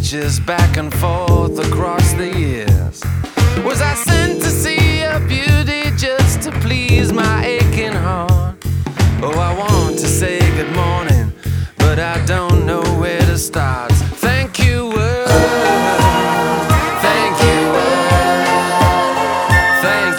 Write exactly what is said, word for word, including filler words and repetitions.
switches back and forth across the years. Was I sent to see your beauty just to please my aching heart? Oh, I want to say good morning, but I don't know where to start.